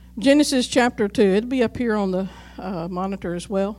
Genesis chapter 2. It'll be up here on the monitor as well.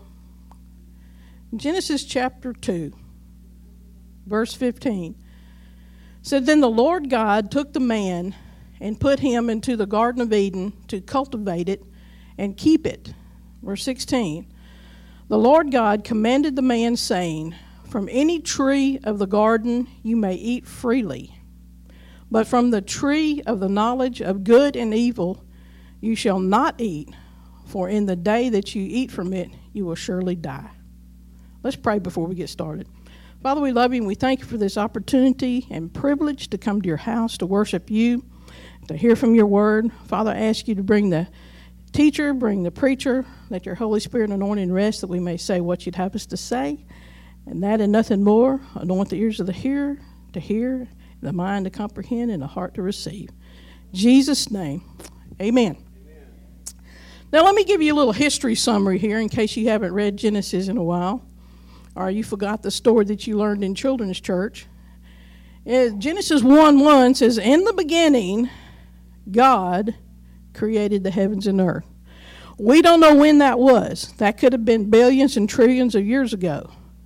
Genesis chapter 2, verse 15. Said, Then the Lord God took the man and put him into the Garden of Eden to cultivate it and keep it. Verse 16. The Lord God commanded the man, saying, From any tree of the garden you may eat freely, but from the tree of the knowledge of good and evil you shall not eat, for in the day that you eat from it you will surely die. Let's pray before we get started. Father, we love you and we thank you for this opportunity and privilege to come to your house to worship you, to hear from your word. Father, I ask you to bring the teacher, bring the preacher, let your Holy Spirit anoint and rest that we may say what you'd have us to say, and that and nothing more. Anoint the ears of the hearer to hear, the mind to comprehend, and the heart to receive. In Jesus' name, amen. Now let me give you a little history summary here in case you haven't read Genesis in a while, or you forgot the story that you learned in children's church. Genesis 1:1 says, In the beginning, God created the heavens and earth. We don't know when that was. That could have been billions and trillions of years ago.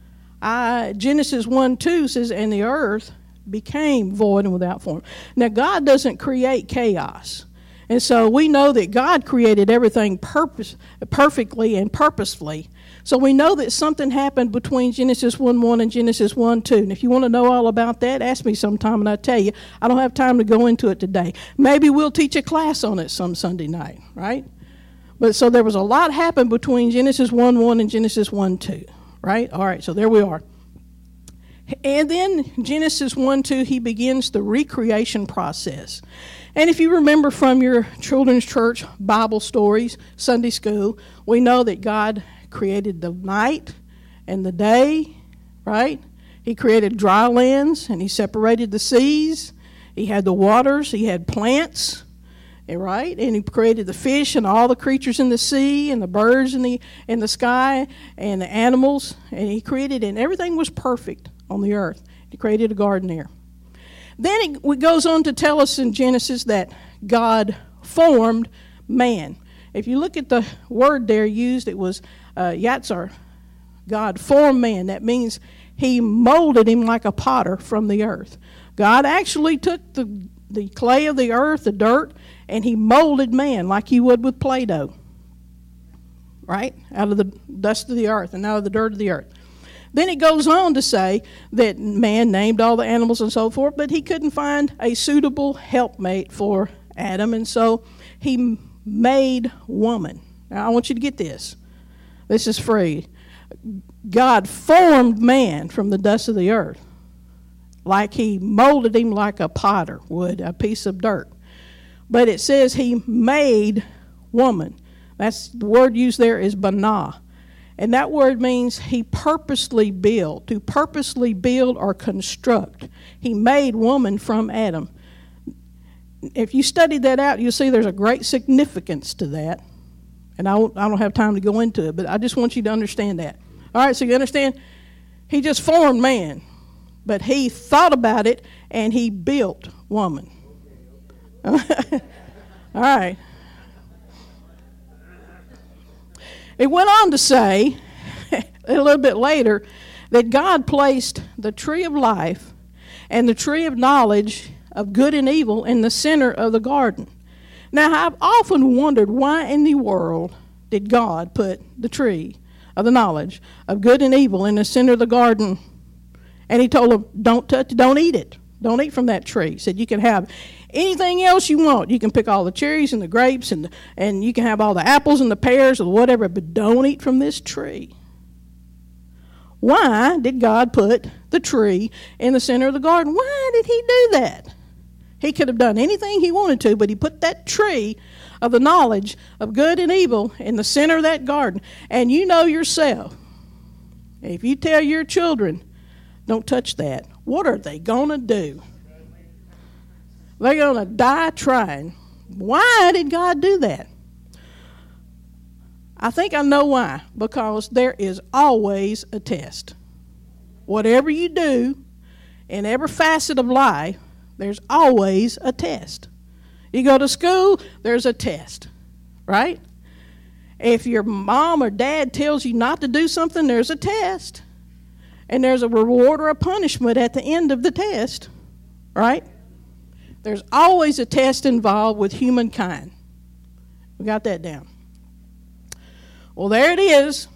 Genesis 1:2 says, And the earth became void and without form. Now, God doesn't create chaos. And so we know that God created everything perfectly and purposefully. So we know that something happened between Genesis 1:1 and Genesis 1:2. And if you want to know all about that, ask me sometime and I'll tell you. I don't have time to go into it today. Maybe we'll teach a class on it some Sunday night, right? But so there was a lot happened between Genesis 1:1 and Genesis 1:2, right? All right, so there we are. And then Genesis 1:2, he begins the recreation process. And if you remember from your children's church Bible stories, Sunday school, we know that God created the night and the day, right? He created dry lands and he separated the seas. He had the waters, he had plants, right? And he created the fish and all the creatures in the sea and the birds in the sky and the animals. And he created, and everything was perfect on the earth. He created a garden there. Then it goes on to tell us in Genesis that God formed man. If you look at the word there used, it was yatsar. God formed man. That means he molded him like a potter from the earth. God actually took the clay of the earth, the dirt, and he molded man like you would with Play-Doh, right? Out of the dust of the earth and out of the dirt of the earth. Then it goes on to say that man named all the animals and so forth, but he couldn't find a suitable helpmate for Adam, and so he made woman. Now, I want you to get this. This is free. God formed man from the dust of the earth, like he molded him like a potter would a piece of dirt. But it says he made woman. That's the word used there is banah. And that word means he purposely built, to purposely build or construct. He made woman from Adam. If you study that out, you'll see there's a great significance to that. And I don't have time to go into it, but I just want you to understand that. All right, so you understand? He just formed man, but he thought about it and he built woman. All right. It went on to say, a little bit later, that God placed the tree of life and the tree of knowledge of good and evil in the center of the garden. Now, I've often wondered why in the world did God put the tree of the knowledge of good and evil in the center of the garden? And he told them, don't touch, don't eat it. Don't eat from that tree. He said you can have anything else you want. You can pick all the cherries and the grapes and you can have all the apples and the pears or whatever, but don't eat from this tree. Why did God put the tree in the center of the garden? Why did he do that? He could have done anything he wanted to, but he put that tree of the knowledge of good and evil in the center of that garden. And you know yourself, if you tell your children, don't touch that, what are they going to do? They're going to die trying. Why did God do that? I think I know why. Because there is always a test. Whatever you do in every facet of life, there's always a test. You go to school, there's a test. right? If your mom or dad tells you not to do something, there's a test. And there's a reward or a punishment at the end of the test, right? There's always a test involved with humankind. We got that down. Well, there it is.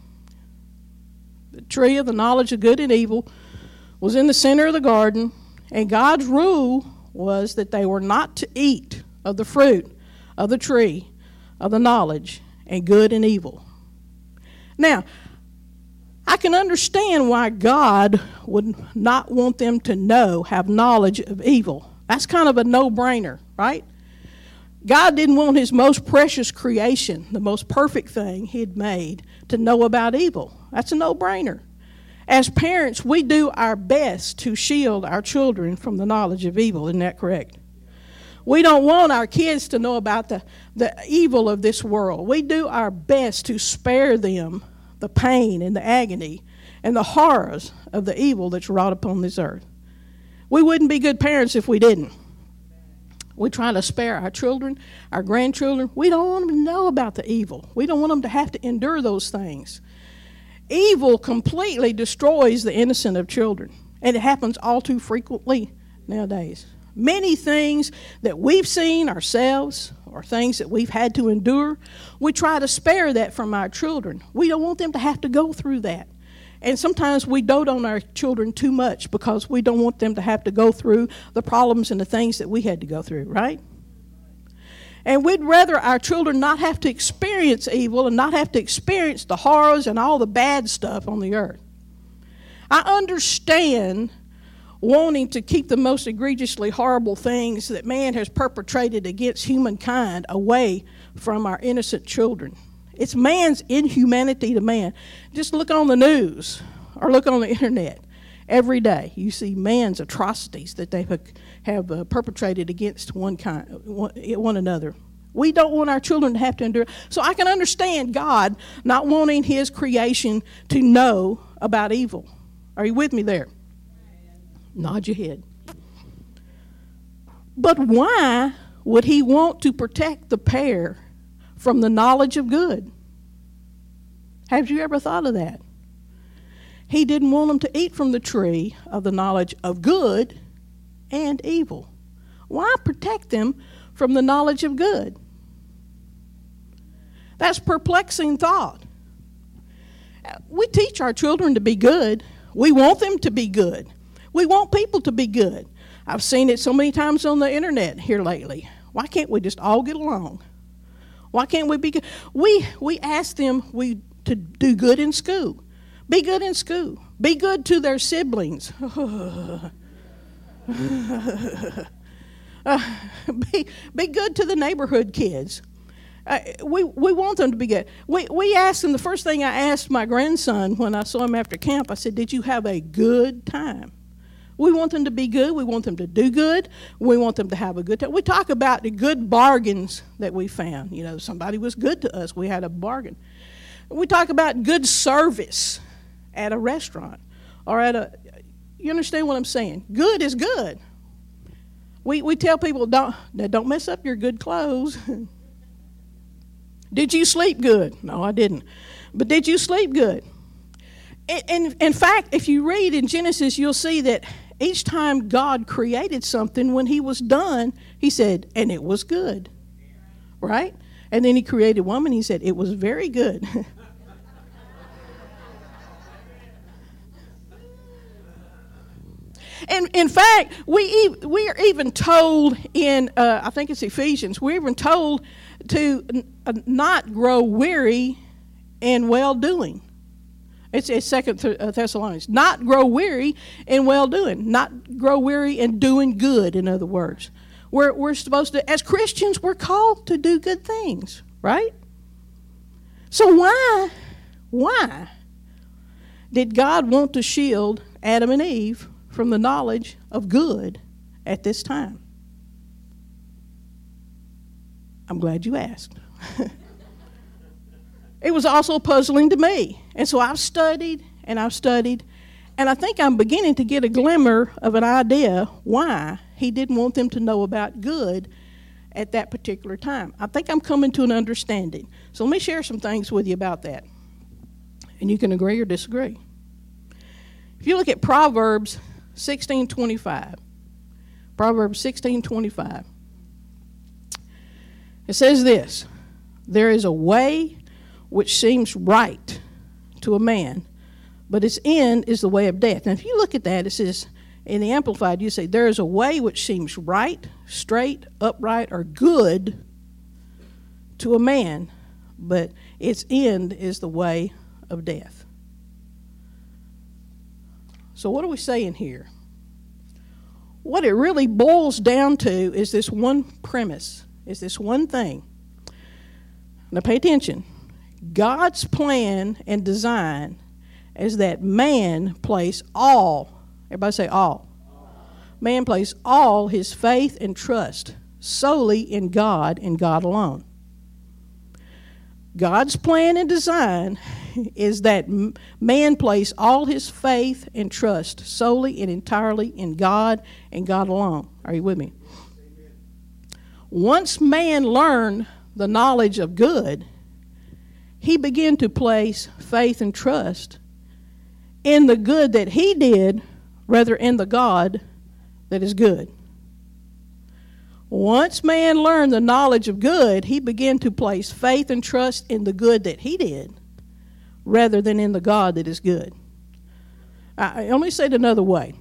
The tree of the knowledge of good and evil was in the center of the garden, and God's rule was that they were not to eat of the fruit of the tree of the knowledge and good and evil. Now, I can understand why God would not want them to have knowledge of evil. That's kind of a no-brainer, right? God didn't want his most precious creation, the most perfect thing he'd made, to know about evil. That's a no-brainer. As parents, we do our best to shield our children from the knowledge of evil. Isn't that correct? We don't want our kids to know about the evil of this world. We do our best to spare them the pain and the agony and the horrors of the evil that's wrought upon this earth. We wouldn't be good parents if we didn't. We try to spare our children, our grandchildren. We don't want them to know about the evil. We don't want them to have to endure those things. Evil completely destroys the innocence of children, and it happens all too frequently nowadays. Many things that we've seen ourselves or things that we've had to endure, we try to spare that from our children. We don't want them to have to go through that. And sometimes we dote on our children too much because we don't want them to have to go through the problems and the things that we had to go through, right? And we'd rather our children not have to experience evil and not have to experience the horrors and all the bad stuff on the earth. I understand wanting to keep the most egregiously horrible things that man has perpetrated against humankind away from our innocent children. It's man's inhumanity to man. Just look on the news or look on the internet. Every day you see man's atrocities that they have perpetrated against one another. We don't want our children to have to endure. So I can understand God not wanting his creation to know about evil. Are you with me there? Nod your head. But why would he want to protect the pair from the knowledge of good? Have you ever thought of that? He didn't want them to eat from the tree of the knowledge of good and evil. Why protect them from the knowledge of good? That's perplexing thought. We teach our children to be good. We want them to be good. We want people to be good. I've seen it so many times on the internet here lately. Why can't we just all get along? Why can't we be good? We ask them to do good in school. Be good in school. Be good to their siblings. Be good to the neighborhood kids. We want them to be good. We asked them, the first thing I asked my grandson when I saw him after camp, I said, did you have a good time? We want them to be good. We want them to do good. We want them to have a good time. We talk about the good bargains that we found. You know, somebody was good to us. We had a bargain. We talk about good service at a restaurant or you understand what I'm saying? Good is good. We tell people, don't mess up your good clothes. Did you sleep good? No, I didn't. But did you sleep good? In fact, if you read in Genesis, you'll see that each time God created something, when he was done, he said, and it was good. Right? And then he created woman, he said, it was very good. And in fact, we are even told in, I think it's Ephesians, we're even told to not grow weary in well-doing. It's 2 Thessalonians. Not grow weary in well-doing. Not grow weary in doing good, in other words. We're supposed to, as Christians, we're called to do good things, right? So why did God want to shield Adam and Eve from the knowledge of good at this time? I'm glad you asked. It was also puzzling to me. And so I've studied, and I think I'm beginning to get a glimmer of an idea why he didn't want them to know about good at that particular time. I think I'm coming to an understanding. So let me share some things with you about that. And you can agree or disagree. If you look at Proverbs 16:25, Proverbs 16:25, it says this: there is a way which seems right to a man, but its end is the way of death. Now, if you look at that, it says, in the Amplified, you say, there is a way which seems right, straight, upright, or good to a man, but its end is the way of death. So what are we saying here? What it really boils down to is this one premise, is this one thing. Now pay attention. God's plan and design is that man place all, everybody say all. Man place all his faith and trust solely in God and God alone. God's plan and design is that man place all his faith and trust solely and entirely in God and God alone. Are you with me? Amen. Once man learned the knowledge of good, he began to place faith and trust in the good that he did rather in the God that is good. Once man learned the knowledge of good, he began to place faith and trust in the good that he did rather than in the God that is good. Let me say it another way.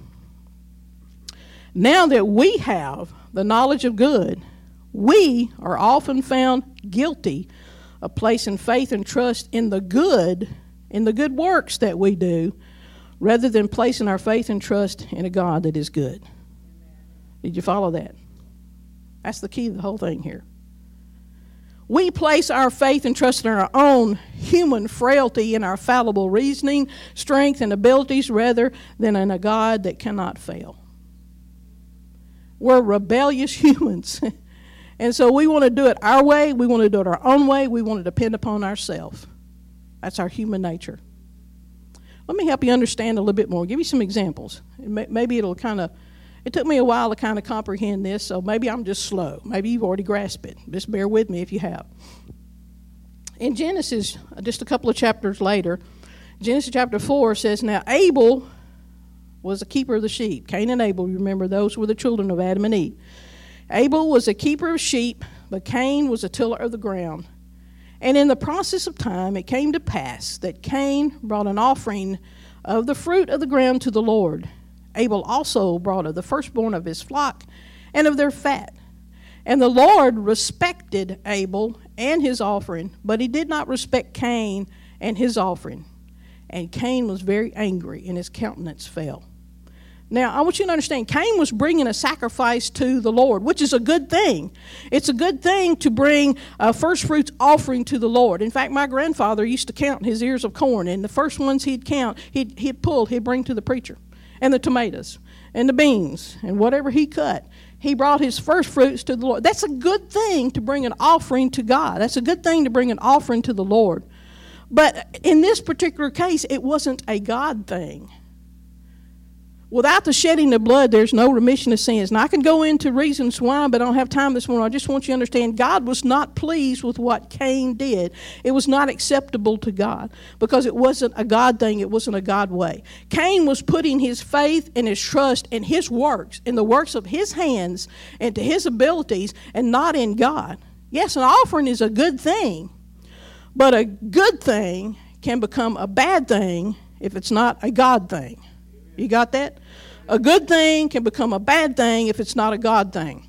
Now that we have the knowledge of good, we are often found guilty of placing faith and trust in the good works that we do, rather than placing our faith and trust in a God that is good. Did you follow that? That's the key to the whole thing here. We place our faith and trust in our own human frailty and our fallible reasoning, strength, and abilities rather than in a God that cannot fail. We're rebellious humans. And so we want to do it our way. We want to do it our own way. We want to depend upon ourselves. That's our human nature. Let me help you understand a little bit more. Give you some examples. Maybe it'll it took me a while to kind of comprehend this, so maybe I'm just slow. Maybe you've already grasped it. Just bear with me if you have. In Genesis, just a couple of chapters later, Genesis chapter 4 says, now Abel was a keeper of the sheep. Cain and Abel, you remember, those were the children of Adam and Eve. Abel was a keeper of sheep, but Cain was a tiller of the ground. And in the process of time, it came to pass that Cain brought an offering of the fruit of the ground to the Lord. Abel also brought of the firstborn of his flock and of their fat. And the Lord respected Abel and his offering, but he did not respect Cain and his offering. And Cain was very angry, and his countenance fell. Now, I want you to understand, Cain was bringing a sacrifice to the Lord, which is a good thing. It's a good thing to bring a first fruits offering to the Lord. In fact, my grandfather used to count his ears of corn, and the first ones he'd count, he'd bring to the preacher. And the tomatoes, and the beans, and whatever he cut. He brought his first fruits to the Lord. That's a good thing to bring an offering to God. That's a good thing to bring an offering to the Lord. But in this particular case, it wasn't a God thing. Without the shedding of blood, there's no remission of sins. Now, I can go into reasons why, but I don't have time this morning. I just want you to understand God was not pleased with what Cain did. It was not acceptable to God because it wasn't a God thing. It wasn't a God way. Cain was putting his faith and his trust in his works, in the works of his hands and to his abilities, and not in God. Yes, an offering is a good thing, but a good thing can become a bad thing if it's not a God thing. You got that? A good thing can become a bad thing if it's not a God thing.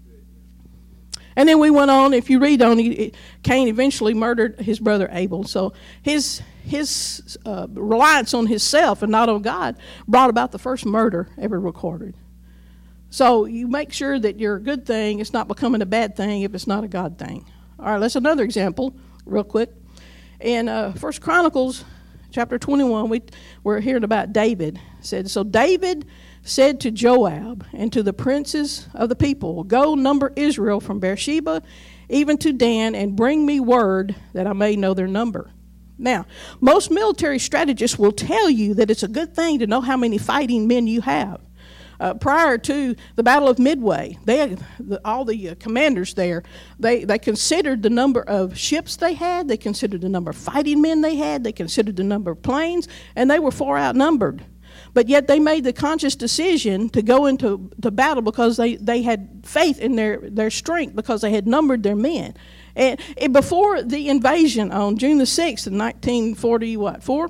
And then we went on, if you read on, Cain eventually murdered his brother Abel. So his reliance on himself and not on God brought about the first murder ever recorded. So you make sure that your good thing is not becoming a bad thing if it's not a God thing. All right, let's another example real quick. In 1 Chronicles chapter 21, we're hearing about David. So David said to Joab and to the princes of the people, go number Israel from Beersheba even to Dan, and bring me word that I may know their number. Now, most military strategists will tell you that it's a good thing to know how many fighting men you have. prior to the Battle of Midway, all the commanders there, they considered the number of ships they had, they considered the number of fighting men they had, they considered the number of planes, and they were far outnumbered. But yet they made the conscious decision to go into battle because they had faith in their strength, because they had numbered their men. And before the invasion on June the 6th in 1944,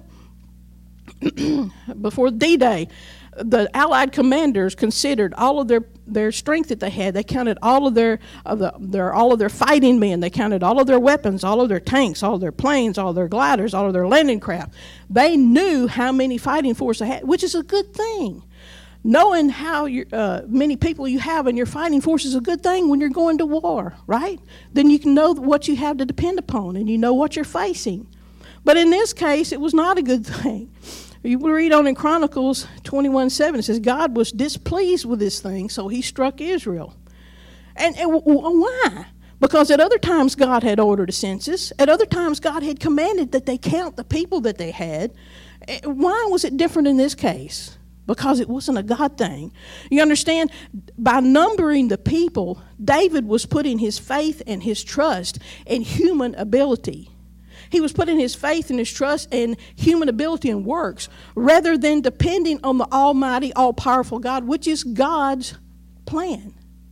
before D-Day, the Allied commanders considered all of their strength that they had. They counted all of their fighting men. They counted all of their weapons, all of their tanks, all of their planes, all of their gliders, all of their landing craft. They knew how many fighting force they had, which is a good thing. Knowing how many people you have in your fighting force is a good thing when you're going to war, right? Then you can know what you have to depend upon, and you know what you're facing. But in this case, it was not a good thing. You read on in Chronicles 21:7, it says, God was displeased with this thing, so he struck Israel. And why? Because at other times God had ordered a census. At other times God had commanded that they count the people that they had. Why was it different in this case? Because it wasn't a God thing. You understand? By numbering the people, David was putting his faith and his trust in human ability. He was putting his faith and his trust in human ability and works, rather than depending on the almighty, all-powerful God, which is God's plan.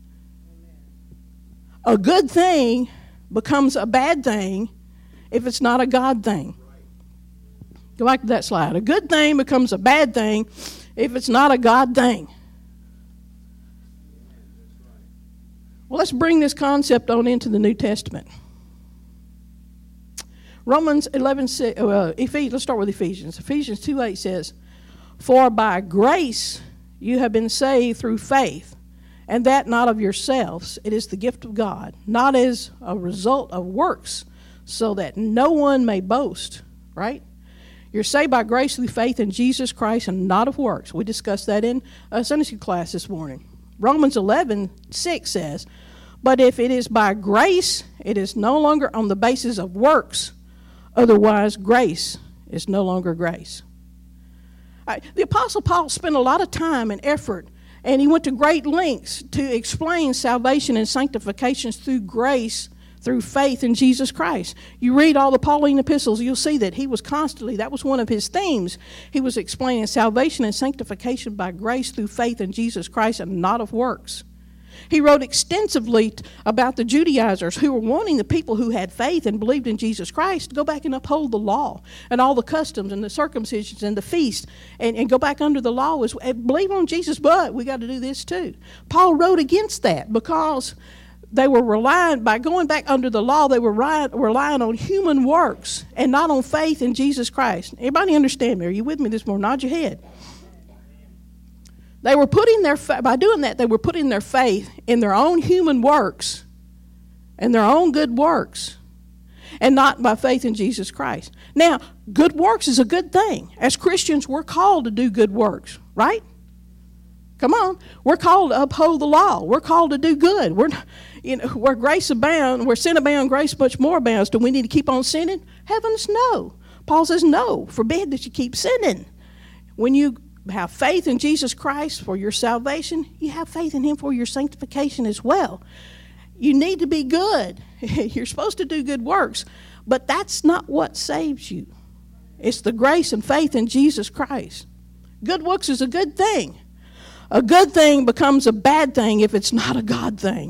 A good thing becomes a bad thing if it's not a God thing. Go back to that slide. A good thing becomes a bad thing if it's not a God thing. Well, let's bring this concept on into the New Testament. Romans 11:6. Let's start with Ephesians. Ephesians 2:8 says, "For by grace you have been saved through faith, and that not of yourselves. It is the gift of God, not as a result of works, so that no one may boast." Right? You're saved by grace through faith in Jesus Christ and not of works. We discussed that in Sunday school class this morning. Romans 11:6 says, "But if it is by grace, it is no longer on the basis of works. Otherwise, grace is no longer grace." The Apostle Paul spent a lot of time and effort, and he went to great lengths to explain salvation and sanctification through grace, through faith in Jesus Christ. You read all the Pauline epistles, you'll see that he was constantly, that was one of his themes. He was explaining salvation and sanctification by grace through faith in Jesus Christ and not of works. He wrote extensively about the Judaizers who were wanting the people who had faith and believed in Jesus Christ to go back and uphold the law and all the customs and the circumcisions and the feast and go back under the law. Believe on Jesus, but we got to do this too. Paul wrote against that because they were by going back under the law, they were relying on human works and not on faith in Jesus Christ. Everybody understand me? Are you with me this morning? Nod your head. They were by doing that, they were putting their faith in their own human works and their own good works, and not by faith in Jesus Christ. Now, good works is a good thing. As Christians, we're called to do good works, right? Come on. We're called to uphold the law. We're called to do good. Where grace abounds, where sin abounds, grace much more abounds. Do we need to keep on sinning? Heavens, no. Paul says, no, forbid that you keep sinning. When you have faith in Jesus Christ for your salvation, you have faith in him for your sanctification as well. You need to be good. You're supposed to do good works, but that's not what saves you. It's the grace and faith in Jesus Christ. Good works is a good thing. A good thing becomes a bad thing if it's not a God thing.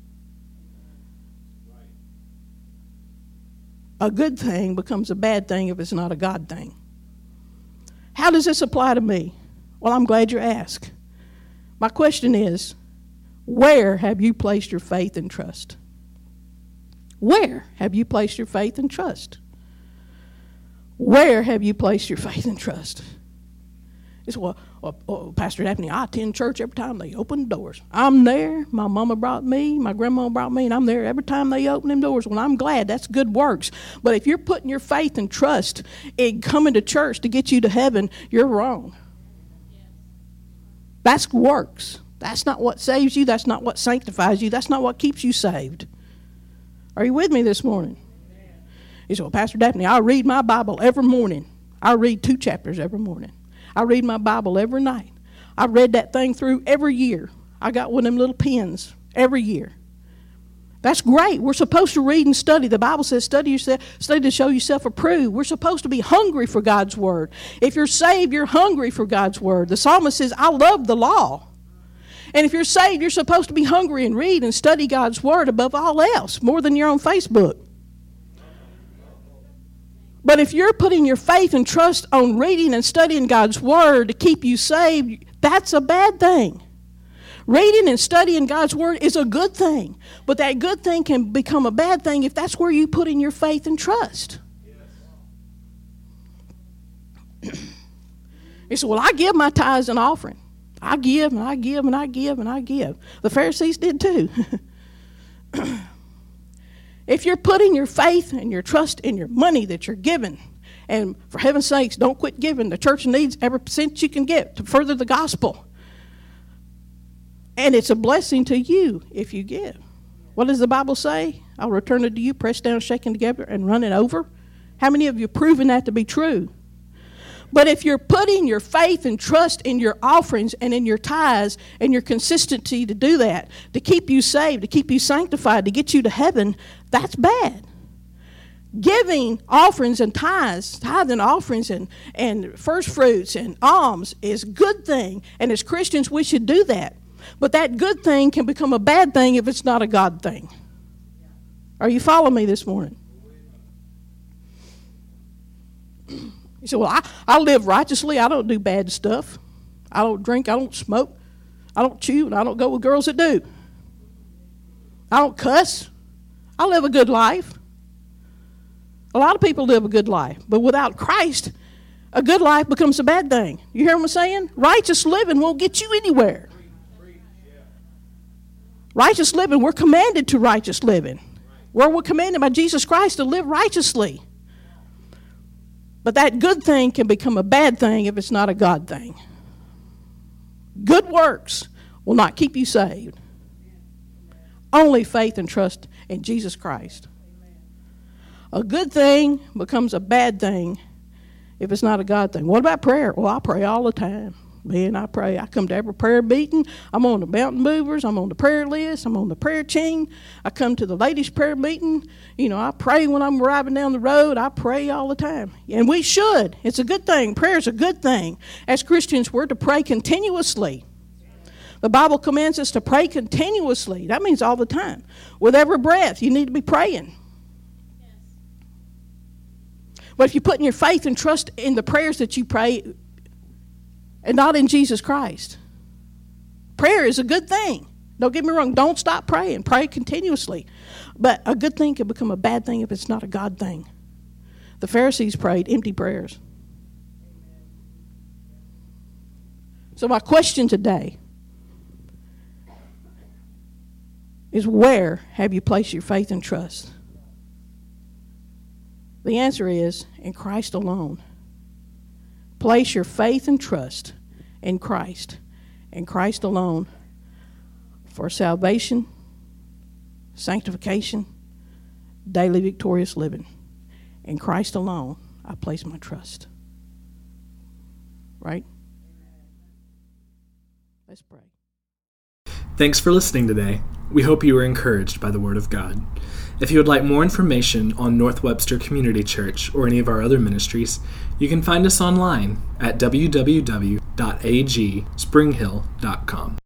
A good thing becomes a bad thing if it's not a God thing. How does this apply to me? Well, I'm glad you asked. My question is, where have you placed your faith and trust? Where have you placed your faith and trust? Where have you placed your faith and trust? It's, well, Pastor Daphne, I attend church every time they open doors. I'm there. My mama brought me, my grandma brought me, and I'm there every time they open them doors. Well, I'm glad. That's good works. But if you're putting your faith and trust in coming to church to get you to heaven, you're wrong. That's works. That's not what saves you. That's not what sanctifies you. That's not what keeps you saved. Are you with me this morning? You say, well, Pastor Daphne, I read my Bible every morning. I read 2 chapters every morning. I read my Bible every night. I read that thing through every year. I got one of them little pens every year. That's great. We're supposed to read and study. The Bible says study to show yourself approved. We're supposed to be hungry for God's word. If you're saved, you're hungry for God's word. The psalmist says, I love the law. And if you're saved, you're supposed to be hungry and read and study God's word above all else, more than you're on Facebook. But if you're putting your faith and trust on reading and studying God's word to keep you saved, that's a bad thing. Reading and studying God's word is a good thing. But that good thing can become a bad thing if that's where you put in your faith and trust. You say, well, I give my tithes and offering. I give and I give and I give and I give. The Pharisees did too. If you're putting your faith and your trust in your money that you're giving, and for heaven's sakes, don't quit giving. The church needs every cent you can get to further the gospel. And it's a blessing to you if you give. What does the Bible say? I'll return it to you, pressed down, shaken together, and run it over. How many of you have proven that to be true? But if you're putting your faith and trust in your offerings and in your tithes and your consistency to do that, to keep you saved, to keep you sanctified, to get you to heaven, that's bad. Giving offerings and tithing offerings and first fruits and alms is a good thing. And as Christians, we should do that. But that good thing can become a bad thing if it's not a God thing. Are you following me this morning? You say, well, I live righteously. I don't do bad stuff. I don't drink. I don't smoke. I don't chew. And I don't go with girls that do. I don't cuss. I live a good life. A lot of people live a good life. But without Christ, a good life becomes a bad thing. You hear what I'm saying? Righteous living won't get you anywhere. Righteous living, we're commanded to righteous living. We're commanded by Jesus Christ to live righteously. But that good thing can become a bad thing if it's not a God thing. Good works will not keep you saved. Only faith and trust in Jesus Christ. A good thing becomes a bad thing if it's not a God thing. What about prayer? Well, I pray all the time. Man, I pray. I come to every prayer meeting. I'm on the Mountain Movers. I'm on the prayer list. I'm on the prayer chain. I come to the ladies' prayer meeting. You know, I pray when I'm driving down the road. I pray all the time. And we should. It's a good thing. Prayer is a good thing. As Christians, we're to pray continuously. The Bible commands us to pray continuously. That means all the time. With every breath, you need to be praying. But if you're putting your faith and trust in the prayers that you pray and not in Jesus Christ, prayer is a good thing. Don't get me wrong. Don't stop praying. Pray continuously. But a good thing can become a bad thing if it's not a God thing. The Pharisees prayed empty prayers. So my question today is, where have you placed your faith and trust? The answer is in Christ alone. Place your faith and trust in Christ and Christ alone for salvation, sanctification, daily victorious living. In Christ alone, I place my trust. Right? Let's pray. Thanks for listening today. We hope you were encouraged by the Word of God. If you would like more information on North Webster Community Church or any of our other ministries, you can find us online at www.agspringhill.com.